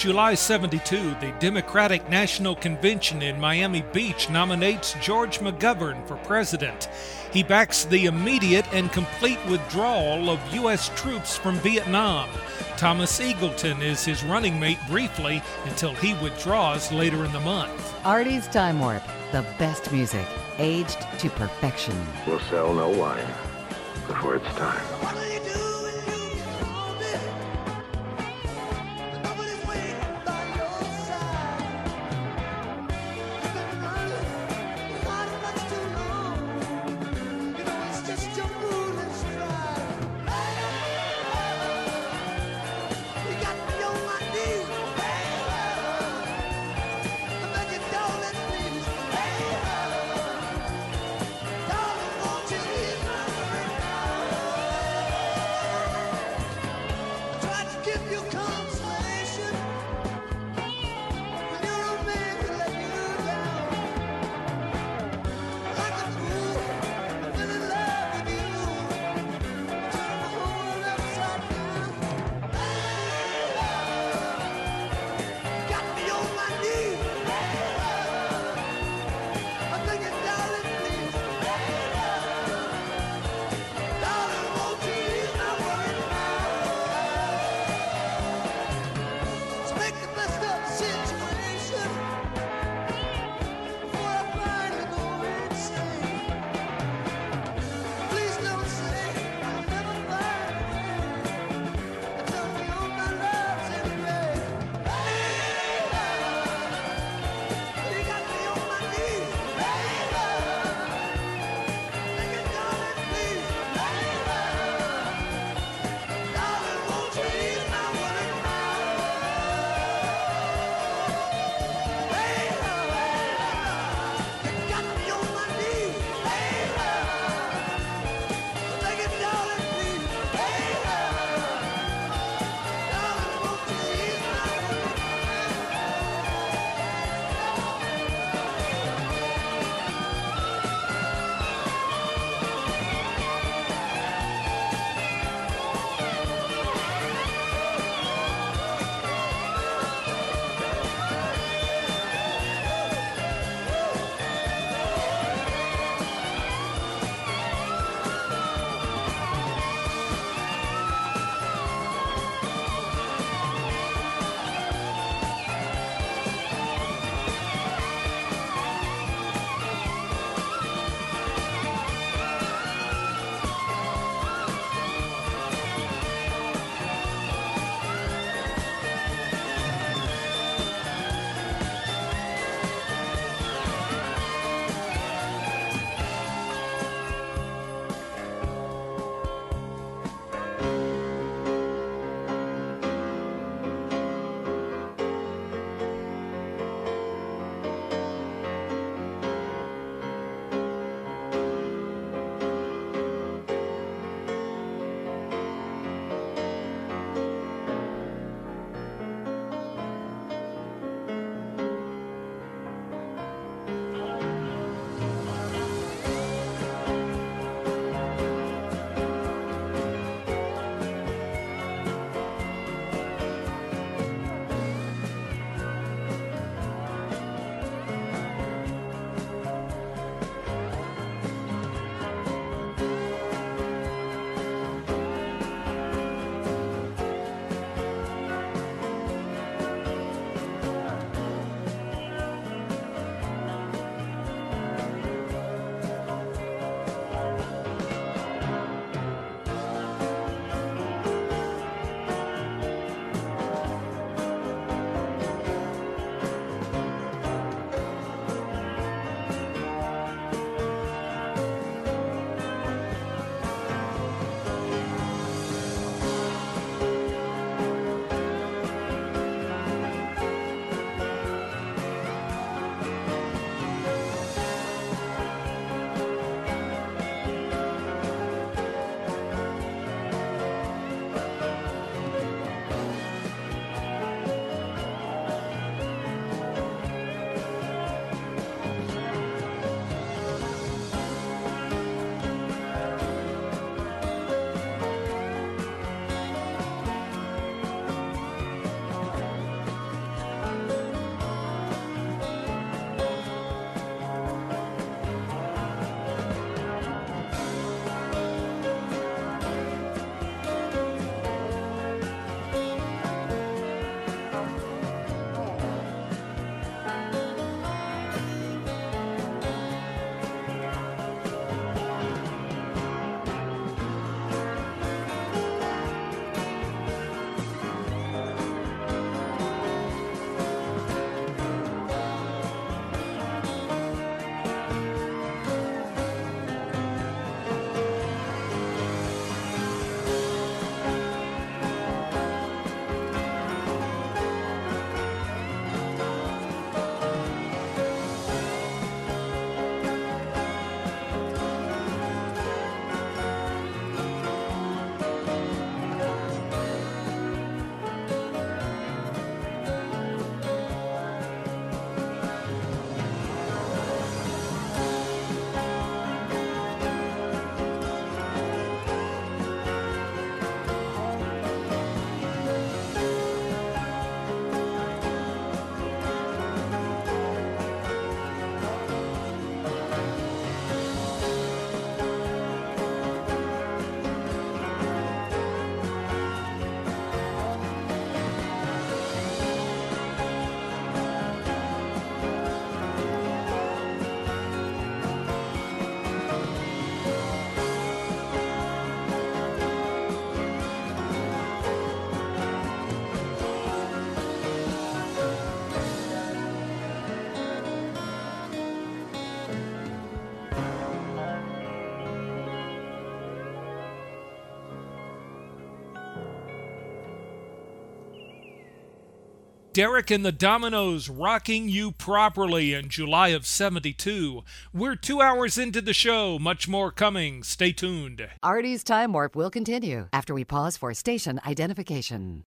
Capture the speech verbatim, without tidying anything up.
July seventy-two, the Democratic National Convention in Miami Beach nominates George McGovern for president. He backs the immediate and complete withdrawal of U S troops from Vietnam. Thomas Eagleton is his running mate briefly until he withdraws later in the month. Artie's Time Warp, the best music, aged to perfection. We'll sell no wine before it's time. Derek and the Dominoes rocking you properly in July of seventy-two. We're two hours into the show. Much more coming. Stay tuned. Artie's Time Warp will continue after we pause for station identification.